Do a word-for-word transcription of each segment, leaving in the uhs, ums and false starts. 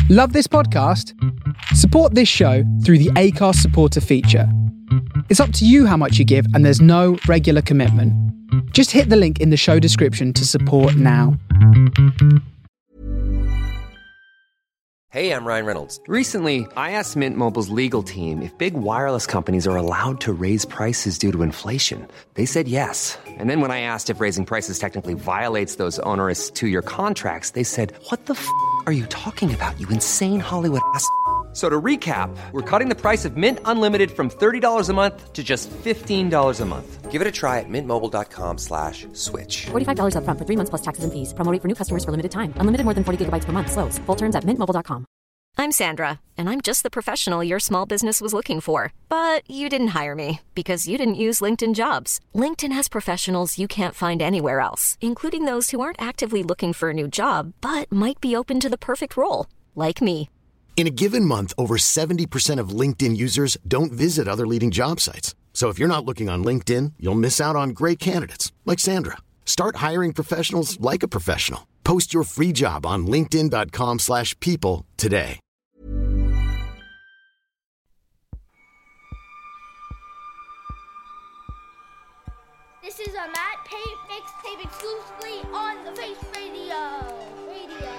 Love this podcast? Support this show through the Acast supporter feature. It's up to you how much you give, and there's no regular commitment. Just hit the link in the show description to support now. Hey, I'm Ryan Reynolds. Recently, I asked Mint Mobile's legal team if big wireless companies are allowed to raise prices due to inflation. They said yes. And then when I asked if raising prices technically violates those onerous two-year contracts, they said, what the f*** are you talking about, you insane Hollywood ass f- So to recap, we're cutting the price of Mint Unlimited from thirty dollars a month to just fifteen dollars a month. Give it a try at mintmobile.com slash switch. forty-five dollars up front for three months plus taxes and fees. Promo rate for new customers for limited time. Unlimited more than forty gigabytes per month. Slows full terms at mint mobile dot com. I'm Sandra, and I'm just the professional your small business was looking for. But you didn't hire me because you didn't use LinkedIn Jobs. LinkedIn has professionals you can't find anywhere else, including those who aren't actively looking for a new job, but might be open to the perfect role, like me. In a given month, over seventy percent of LinkedIn users don't visit other leading job sites. So if you're not looking on LinkedIn, you'll miss out on great candidates like Sandra. Start hiring professionals like a professional. Post your free job on linkedin.com slash people today. This is a Matt Pate mixtape exclusively on the Face Radio. Radio.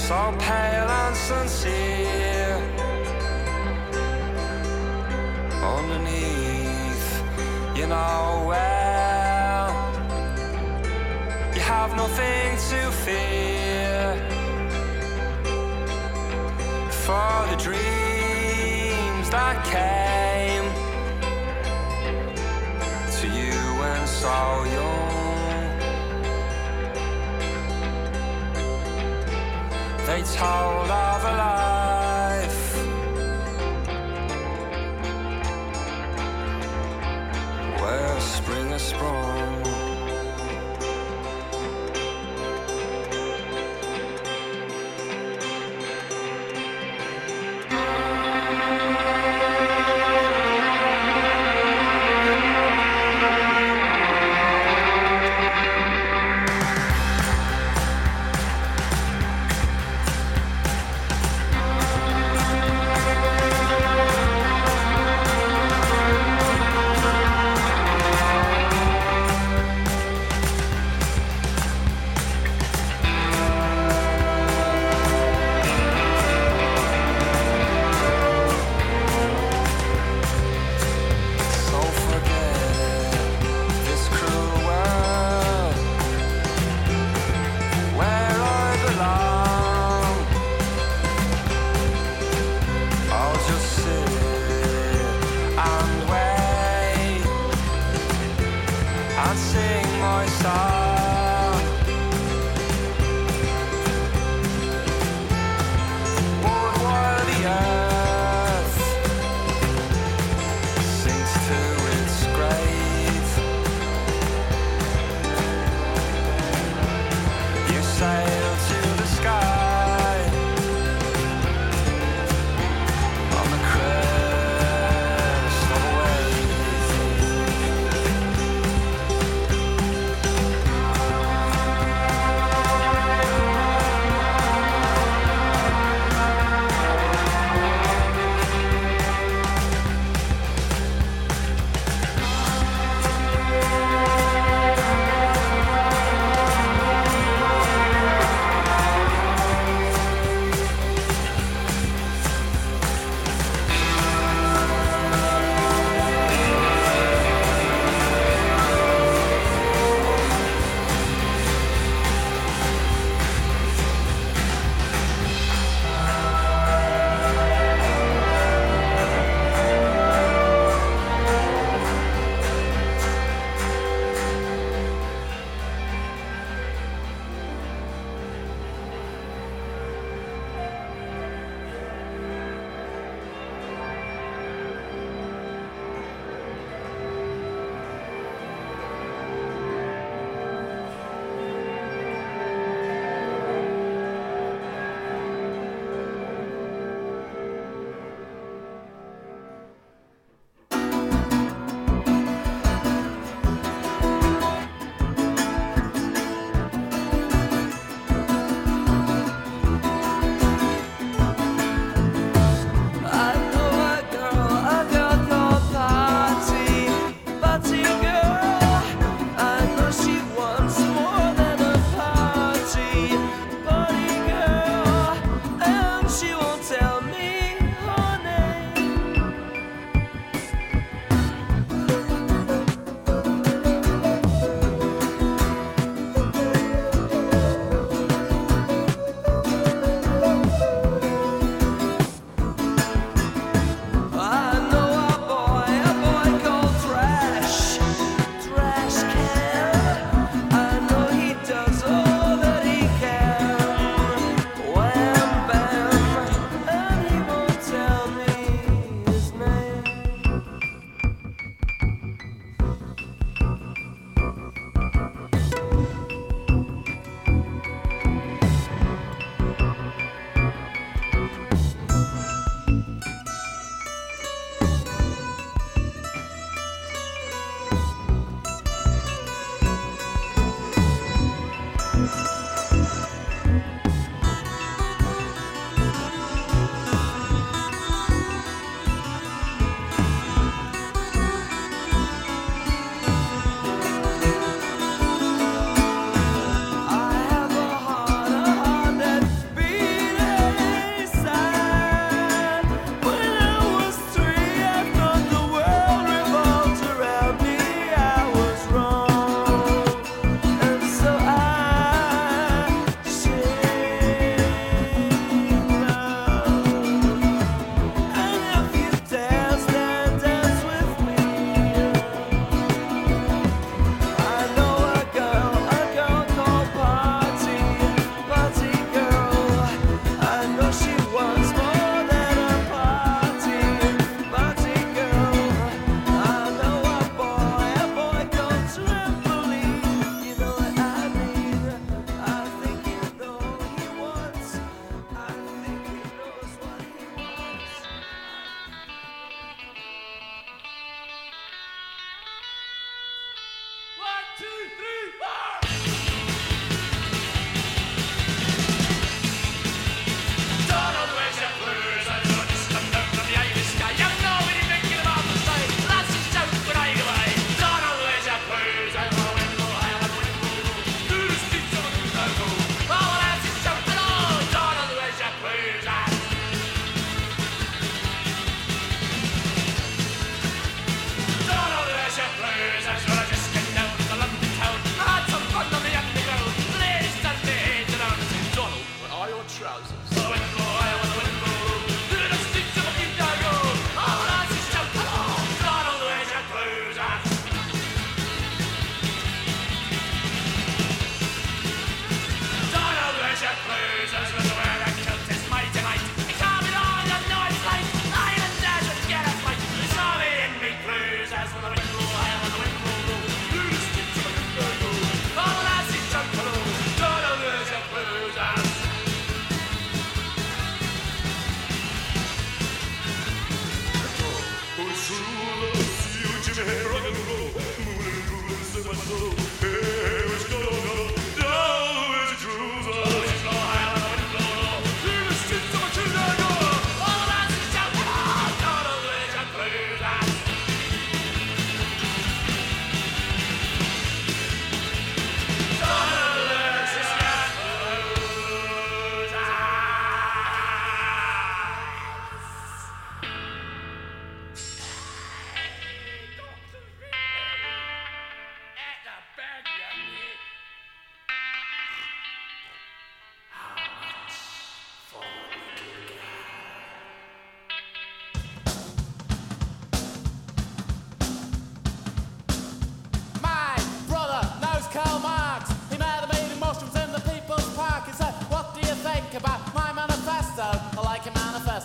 so pale and sincere. Underneath, you know well, you have nothing to fear. For the dreams that came to you when so young, they told of a life where spring has sprung.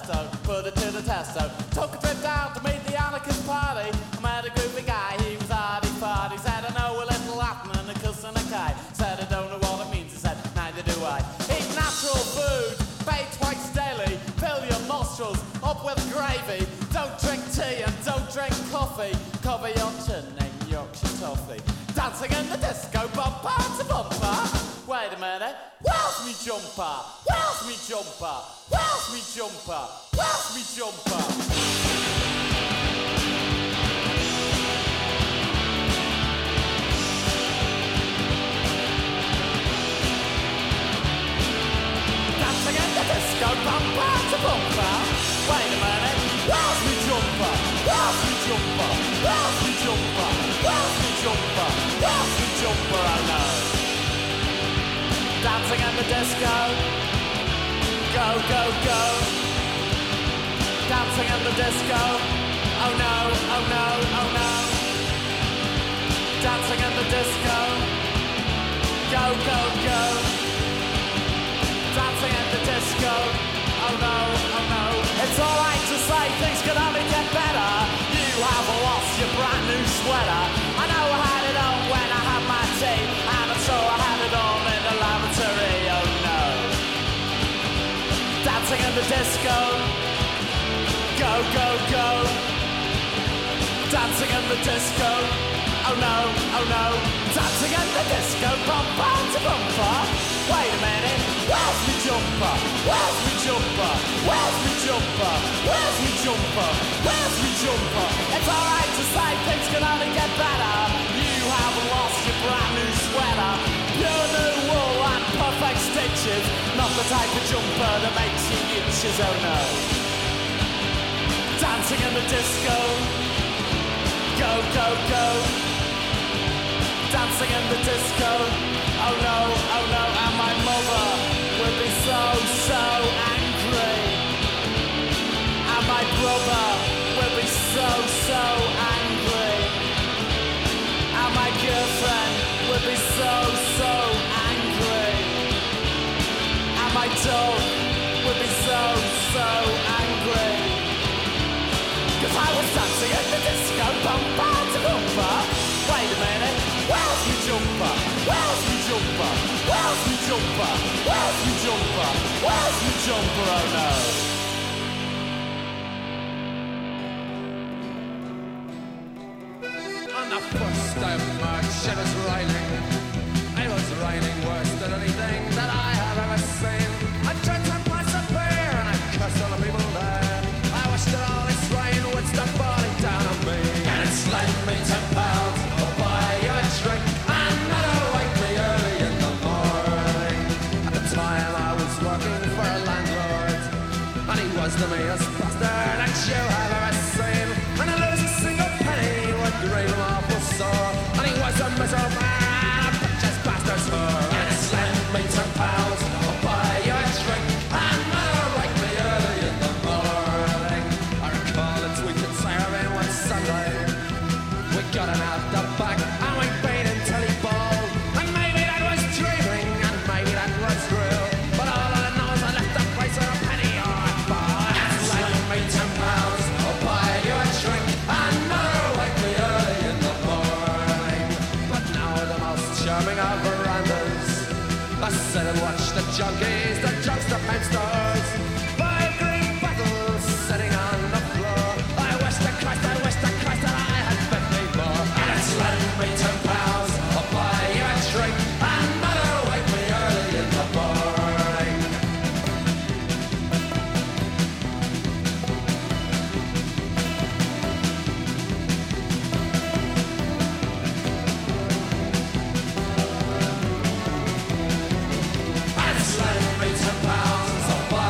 manifesto, put it to the testo. Took a trip down to meet the anarchist party. I met a groovy guy, he was hardy-fardy. Said I know a little Latin and a cuss and a kai. Said I don't know what it means, he said neither do I. Eat natural food, bathe twice daily. Fill your nostrils up with gravy. Don't drink tea and don't drink coffee. Cover your chin in Yorkshire toffee. Dancing in the disco, bumper to bumper. Wait a minute, where's me jumper? Where's me jumper? Where's me jumper? Where's me jumper? Dancing in the disco, bumper to bumper. Wait a minute, where's me jumper? Where's me jumper? Where's me jumper? Where's me jumper? Where's me jumper? I know. Dancing in the disco, go, go, go. Dancing in the disco, oh no, oh no, oh no. Dancing in the disco, go, go, go. Dancing in the disco, oh no, oh no. It's alright to say things can only get better. You have lost your brand new sweater. I know I had it on when I had my tea, and I'm sure I had it on in the lavatory, oh no. Dancing in the disco, go, go, go. Dancing in the disco, oh no, oh no. Dancing in the disco, bumper to bumper. Wait a minute, where's me jumper? Where's me jumper? Where's me jumper? Where's me jumper? Where's me jumper? It's alright to say things can only get better. You have lost your brand new sweater. Pure new wool and perfect stitches. Not the type of jumper that makes you itches, oh no. Dancing in the disco, go, go, go. Dancing in the disco, oh no, oh no. And my mother will be so, so angry. And my brother will be so, so angry. And my girlfriend will be so, so angry. And my dog will be so, so angry. Cause I was dancing in the disco, bumper to bumper. Wait a minute, where's me jumper? Where's me jumper? Where's me jumper? Where's me jumper? Where's me jumper? Oh no. On the first day of March it was raining. It was raining worse than anything that I have ever seen. I drank some glass of beer and I cursed all the people there. I wished that all this rain would stop falling down on me. And it's lent me ten pounds, I'll buy you a drink, and that'll wake me early in the morning. At the time I was working for a landlord, and he was the meanest bastard that you have ever seen. And I lose a single penny would grieve him awful sore. And he was a miserable man, a bitch's bastard's whore. And it's lent me ten pounds, I'll buy you a drink, and that'll wake me early in the morning. I recall a tweeted siren one Sunday. We got him out the back and we beat him till he bawled. And maybe that was dreaming and maybe that was real, but all I know is I left the place with a penny or a ball. And it's lent me ten pounds, I'll buy you a drink, and that'll wake me early in the morning. But now the most charming of verandas, I sit and watch the junkies, the drunks, the paint stores. Five green bottles sitting on the floor. I wish to Christ, I wish to Christ that I had fifty more. And it's lent me ten pounds, I'll buy you a drink, and that'll wake me early in the morning. And it's lent me ten pounds, I'll buy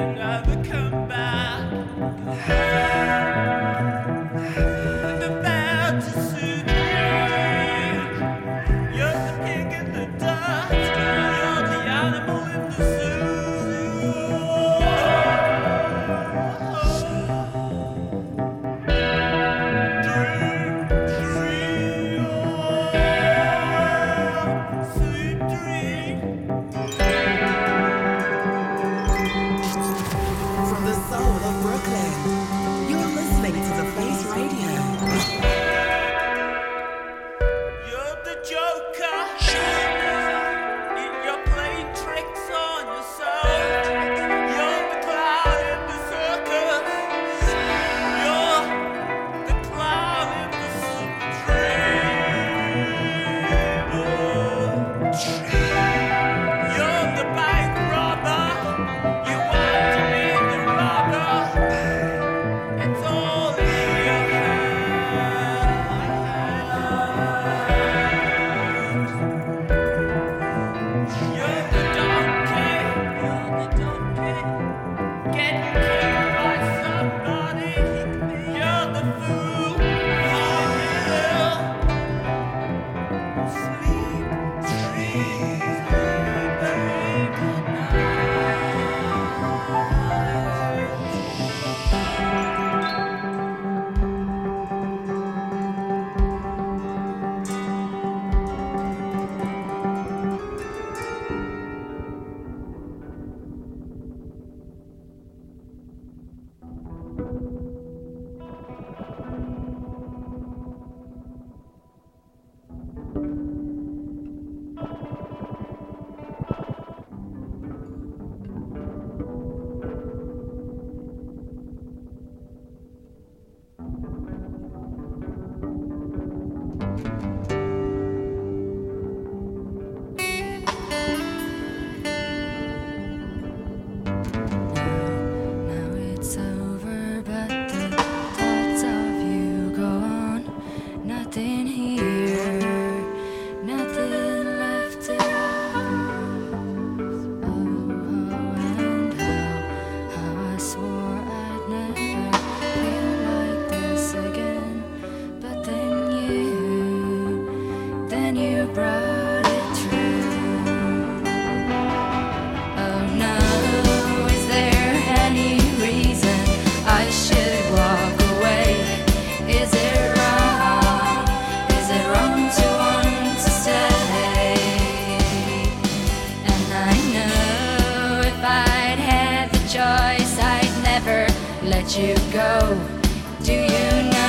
let you go. Do you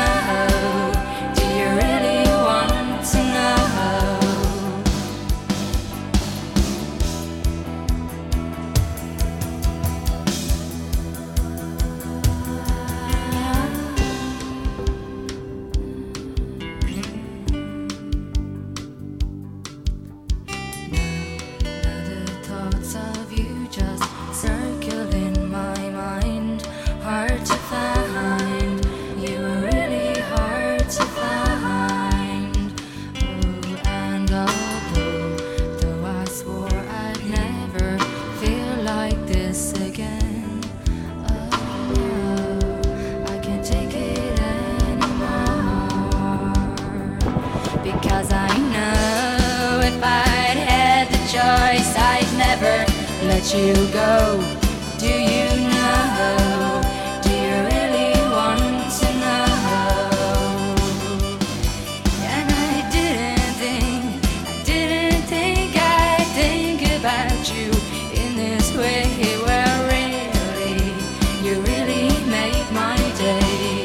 know? Do you really want to know? Because I know if I'd had the choice, I'd never let you go. Do you know? Do you really want to know? And I didn't think, I didn't think I'd think about you in this way. Well, really, you really made my day.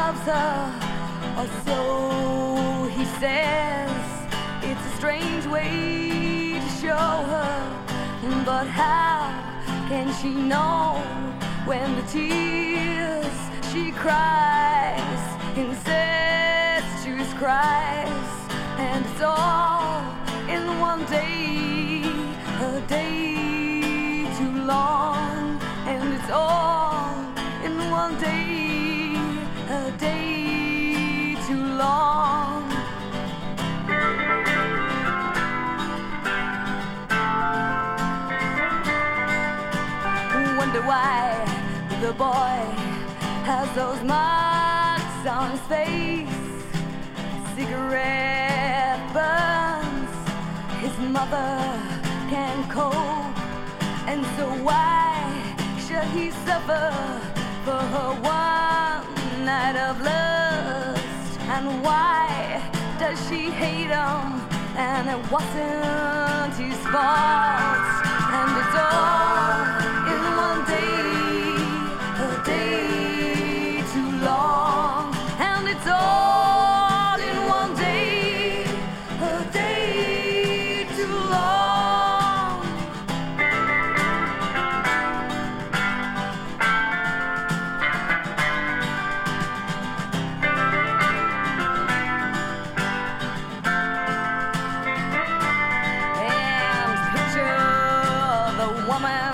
loves her, or so he says. It's a strange way to show her, but how can she know when the tears she cries, incestuous cries, and it's all in one day, a day too long, and it's all in one day, a day too long. Wonder why the boy has those marks on his face. Cigarette burns, his mother can't cope, and so why should he suffer for her one night of lust? And why does she hate him? And it wasn't his fault, and it's all in one day, a day too long, and it's all in one day, a day too long. And picture the woman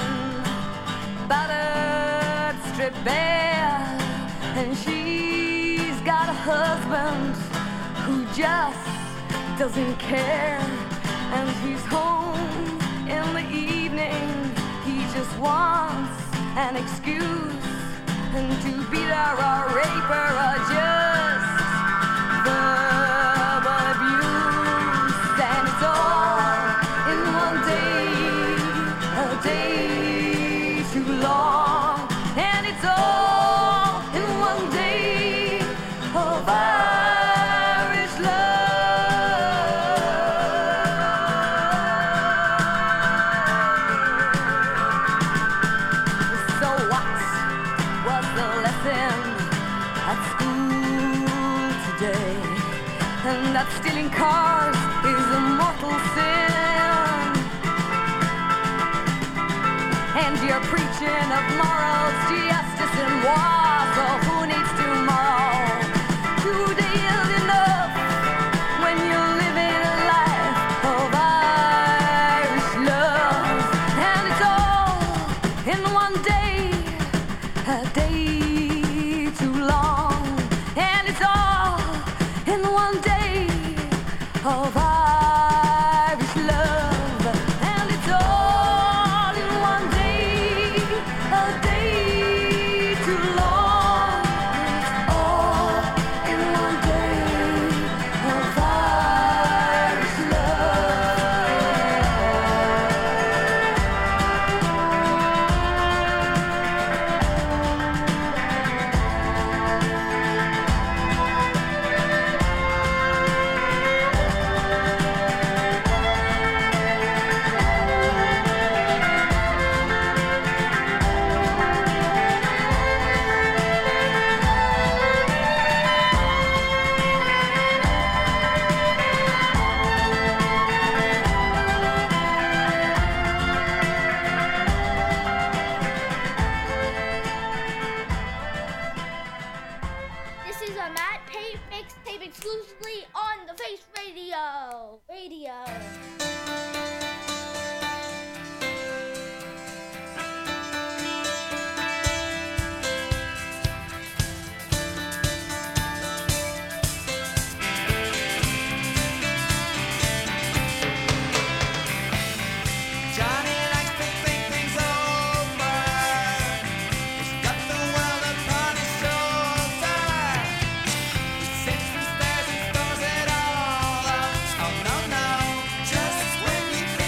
battered, stripped bare, and she's got a husband who just doesn't care, and he's home in the evening. He just wants an excuse, and to beat her or rape her or just verbal abuse, and it's all in one day, a day too long, and it's all in one day of Irish love. So what was the lesson at school today? And that stealing cars is a mortal sin, and you're preaching of morals, justice, and war. So who needs tomorrow? Today is enough when you're living a life of Irish love, and it's all in one day, a day too long, and it's all in one day of Irish love, and it's all in one day, a day too long, it's all in one day of Irish love. This is a Matt Pate mixtape exclusively on the Face Radio. Radio. Johnny likes to think things over. He's got the world upon his shoulder. He sits and stares and stores it all up. Oh no no, just when you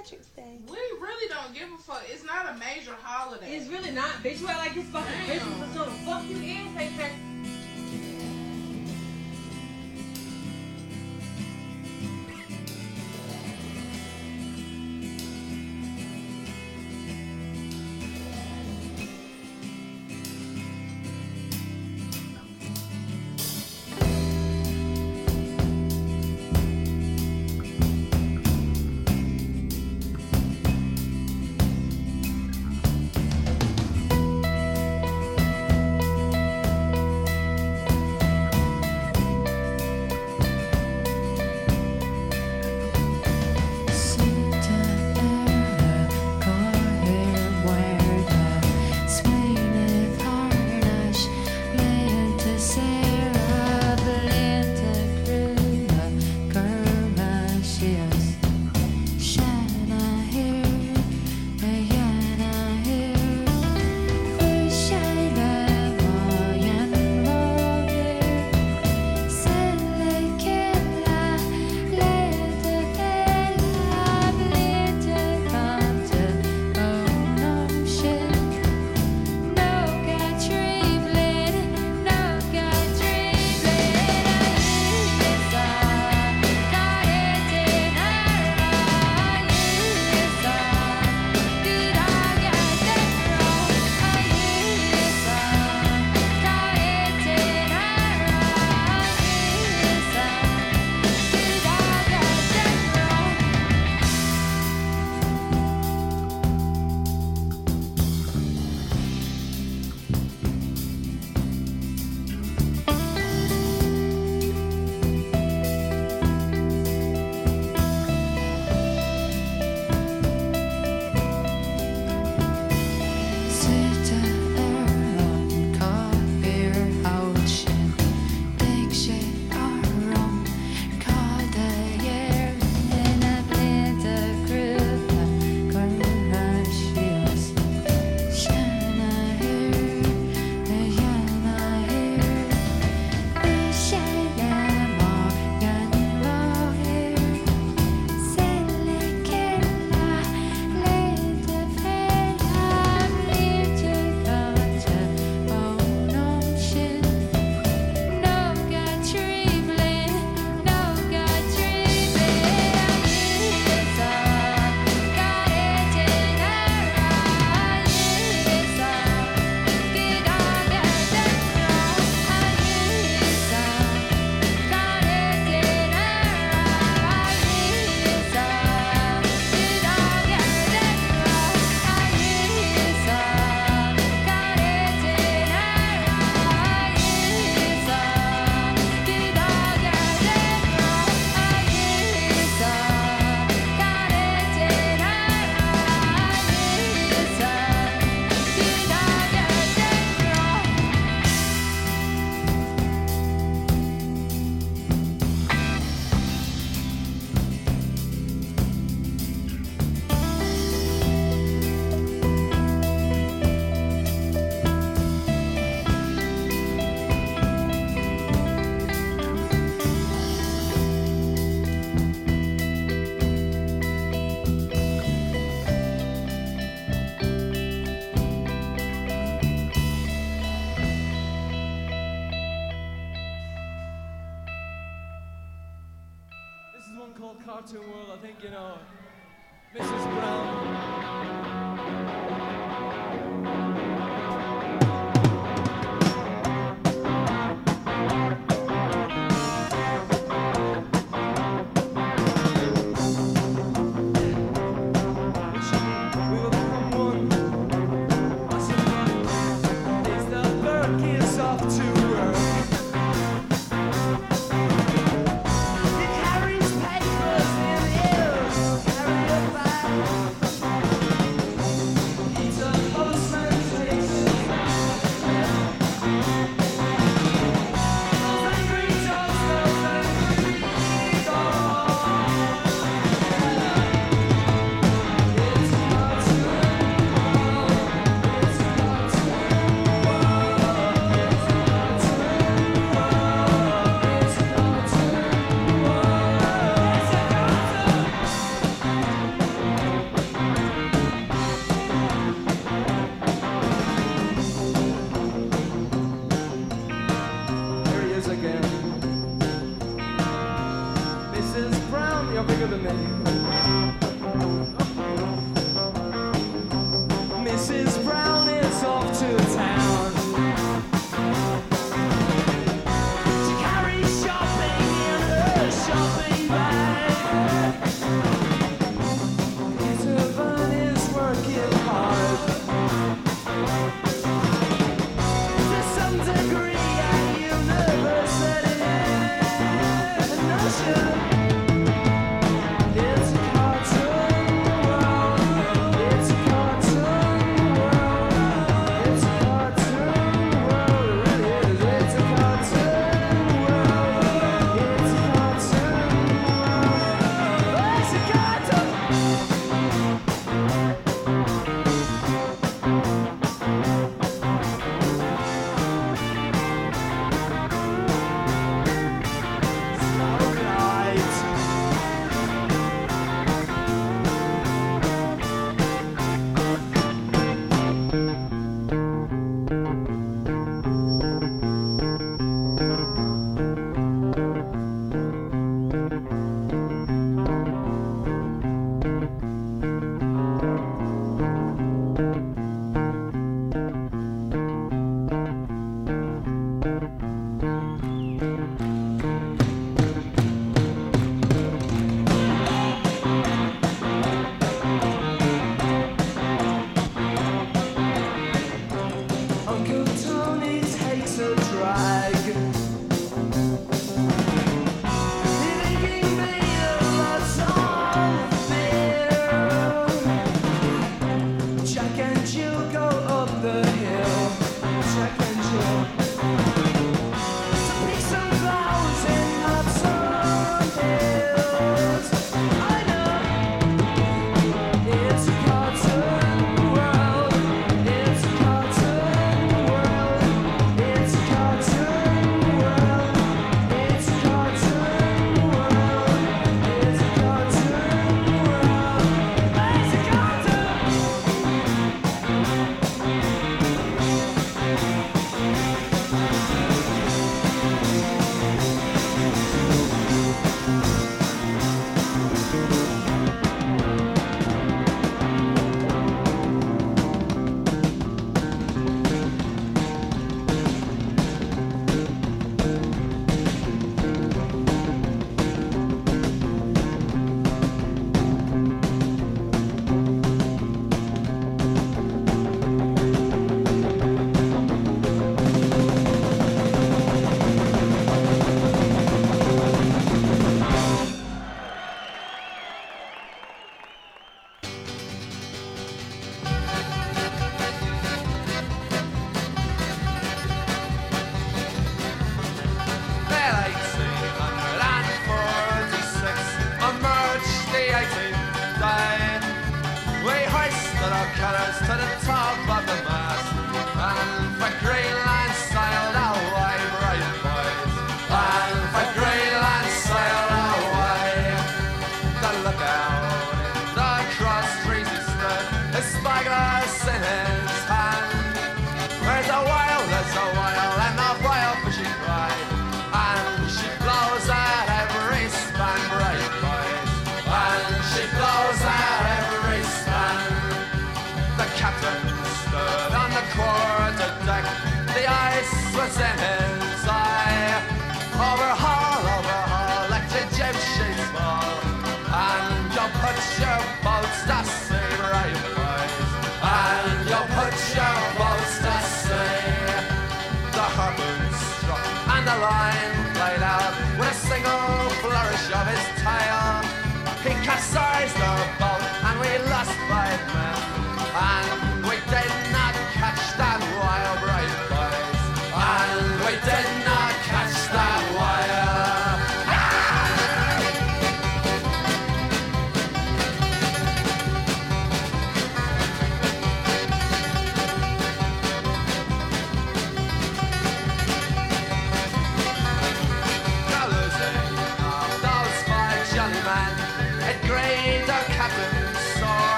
Patrick's Day. We really don't give a fuck. It's not a major holiday. It's really not, bitch. You act like it's fucking Damn. Christmas or something. Fuck you and Saint Patrick's. Cartoon World, I think, you know, Missus Brown. Carries papers in ears, carried by you're bigger than me. Missus Brown is off to town. She carries shopping in her shopping bag. Peter Van is working hard. To some degree at university. Notion. It's a cartoon world. It's a cartoon world. It's a cartoon world. It really is. It's a cartoon world. It's a cartoon world. It's a cartoon. Starlight. Uncle Tony takes a drag. Leaving me a lot of fear. Jack and Jill go up the hill. Jack and Jill. To pick some flowers in Hudson Hills. I know. It's a cartoon world. It's a cartoon world. It's a cartoon world. It's a cartoon world. It's a cartoon world. It's a Well, eighteen forty-six, on March the eighteenth day, we hoisted our colours to the top of the mast, and for Greenland sailed away, brave boys, and for Greenland sailed away. The lookout in the cross trees he stood, his spyglass in his hand. There's a whale, there's a whale, and the whale fishing cried. And she blows at every span, brave boys. And she blows at every span. The captain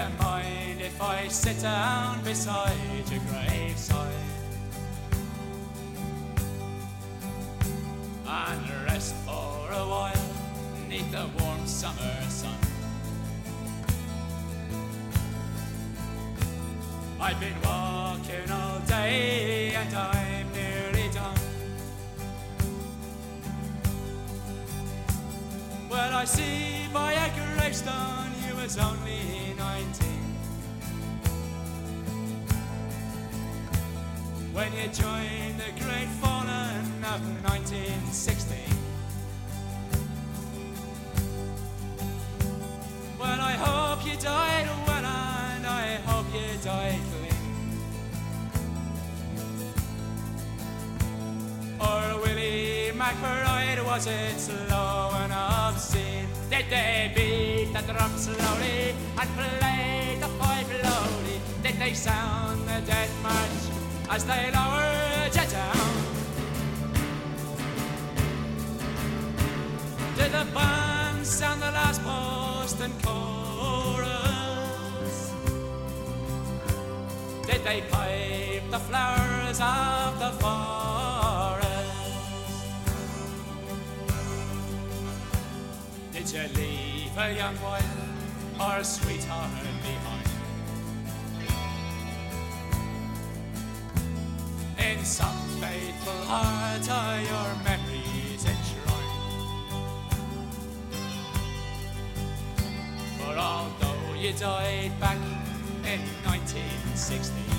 you mind if I sit down beside your graveside and rest for a while neath the warm summer sun? I've been walking all day and I'm nearly done. Well, I see by a gravestone you was only nineteen when you joined the great fallen of nineteen sixteen. Well, I hope you died well and I hope you died clean. Or Willie McBride, was it slow and obscene? Did they beat the drum slowly and play the fife lowly? Did they sound the death march as they lowered you down? Did the band sound the last post and chorus? Did they pipe the flowers of the forest? Did you leave a young wife or a sweetheart behind? In some faithful heart are your memories enshrined. For although you died back in nineteen sixteen,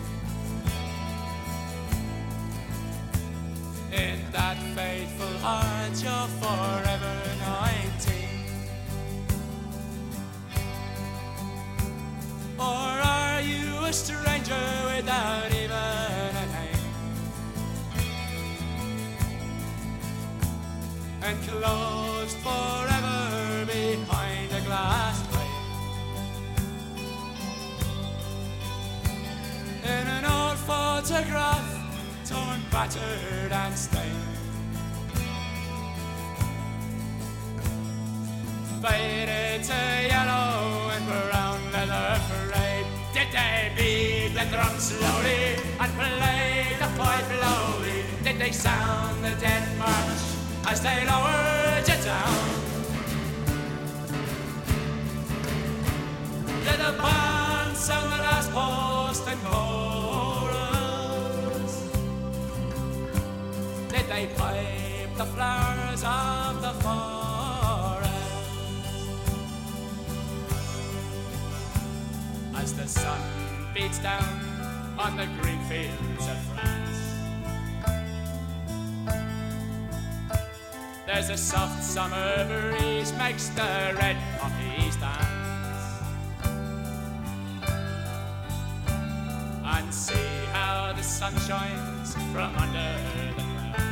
in that faithful heart you're forever nineteen. Or are you a stranger without even a name, enclosed forever behind a glass frame, in an old photograph torn, battered and stained, faded to yellow and brown leather parade? Did they beat the drum slowly and play the pipe lowly? Did they sound the death march as they lowered you down? Did the band sound the last post and chorus? Did they pipe the flowers of the forest? As the sun beats down on the green fields of France, there's a soft summer breeze makes the red poppies dance. And see how the sun shines from under the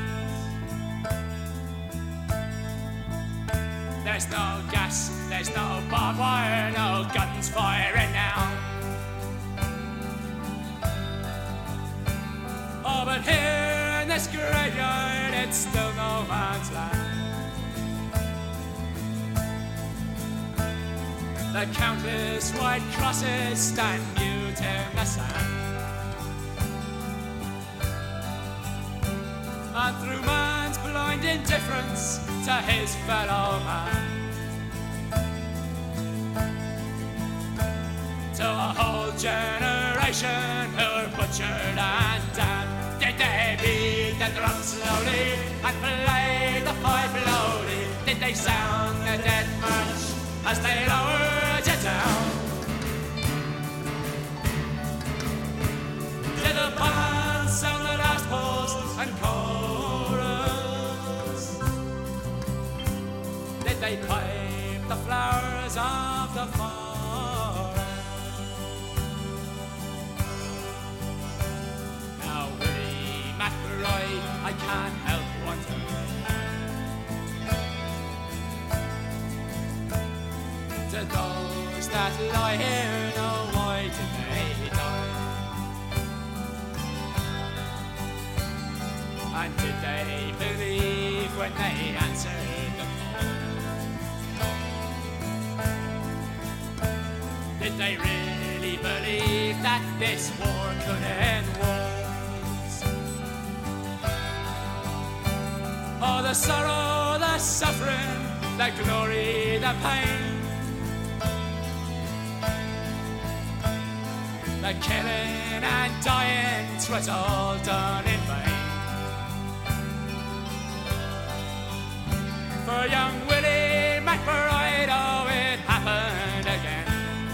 clouds. There's no gas, there's no barbed wire, no guns firing now. Oh, but here in this graveyard, it's still no man's land. The countless white crosses stand mute in the sand. And through man's blind indifference to his fellow man, to a whole generation who were butchered and damned. Did they beat the drum slowly and play the fife lowly? Did they sound the death march as they lowered you down? Did the band sound the last post and chorus? Did they pipe the flowers of the forest? I can't help wondering, to those that lie here, know why did they die? And did they believe when they answered the call? Did they really believe that this war could end wars? Oh, the sorrow, the suffering, the glory, the pain, the killing and dying, 'twas all done in vain. For young Willie McBride, oh, it happened again.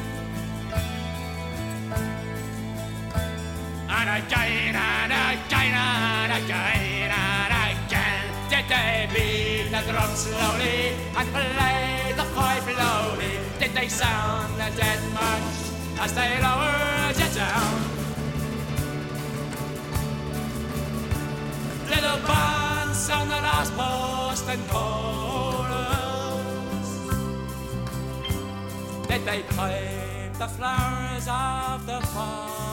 And again and again and again and again did they beat the drum slowly and play the pipe lowly. Did they sound the dead march as they lowered you down? Little bands on the last post and chorus, did they pipe the flowers of the fall?